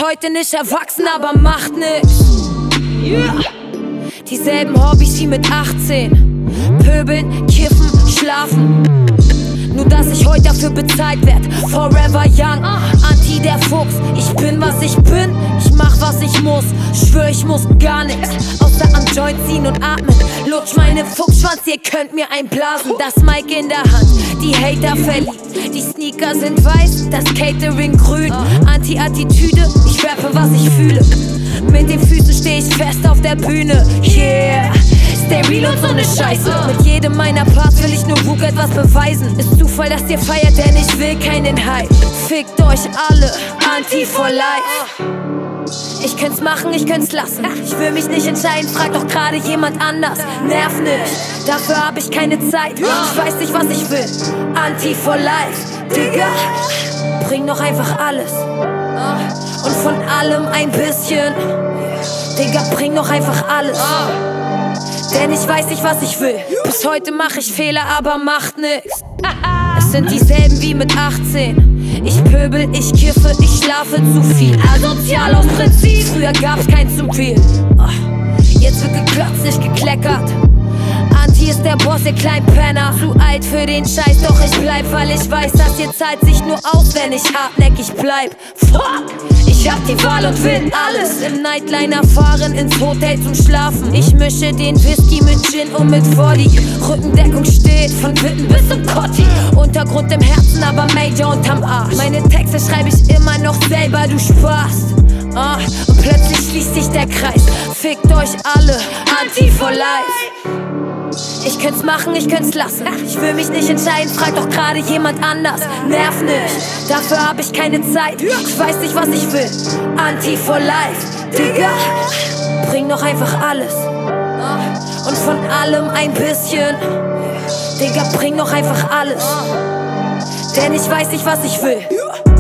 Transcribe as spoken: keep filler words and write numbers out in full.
heute nicht erwachsen, aber macht nix. Yeah. Dieselben Hobbys wie mit achtzehn. Pöbeln, kiffen, schlafen. Nur dass ich heute dafür bezahlt werd. Forever young, Anti der Fuchs. Ich bin was ich bin, ich mach was ich muss. Schwör ich muss gar nix, außer am Joint ziehen und atmen. Lutsch meine Fuchsschwanz, ihr könnt mir einblasen. Das Mic in der Hand, die Hater verliebt. Die Sneaker sind weiß, das Catering grün. Anti-Attitüde, ich rappe was ich fühle. Mit den Füßen steh ich fest auf der Bühne. Yeah, stay real und so ne Scheiße. Mit jedem meiner Parts will ich nur Bug etwas beweisen. Ist Zufall, dass ihr feiert, denn ich will keinen Hype. Fickt euch alle, Anti for life. Ich könnt's machen, ich könnt's lassen. Ich will mich nicht entscheiden, frag doch gerade jemand anders. Nerv nicht, dafür hab ich keine Zeit. Ich weiß nicht, was ich will. Anti for life, Digga. Bring doch einfach alles. Und von allem ein bisschen. Digga, bring doch einfach alles. Denn ich weiß nicht, was ich will. Bis heute mach ich Fehler, aber macht nix. Es sind dieselben wie mit achtzehn. Ich pöbel, ich kiffe, ich schlafe zu viel. Asozial aus Prinzip. Früher gab's kein zu viel. Jetzt wird geklotzt, nicht gekleckert. Anti ist der Boss, ihr kleinen Penner. Zu alt für den Scheiß, doch ich bleib, weil ich weiß, dass ihr zahlt sich nur aus, wenn ich hartnäckig bleib. Fuck! Ich hab die Wahl und will alles. Im Nightliner fahren, ins Hotel zum Schlafen. Ich mische den Whisky mit Gin und mit Body. Rückendeckung steht von Witten bis zum Kotti. Untergrund im Herzen, aber Major unterm Arsch. Meine Texte schreibe ich immer noch selber, du sparst. Ah, und plötzlich schließt sich der Kreis. Fickt euch alle, Anti for life. Ich könnt's machen, ich könnt's lassen. Ich will mich nicht entscheiden, frag doch gerade jemand anders. Nerv nicht, dafür hab ich keine Zeit. Ich weiß nicht, was ich will. Anti for life, Digga. Bring doch einfach alles. Und von allem ein bisschen. Digga, bring doch einfach alles. Denn ich weiß nicht, was ich will.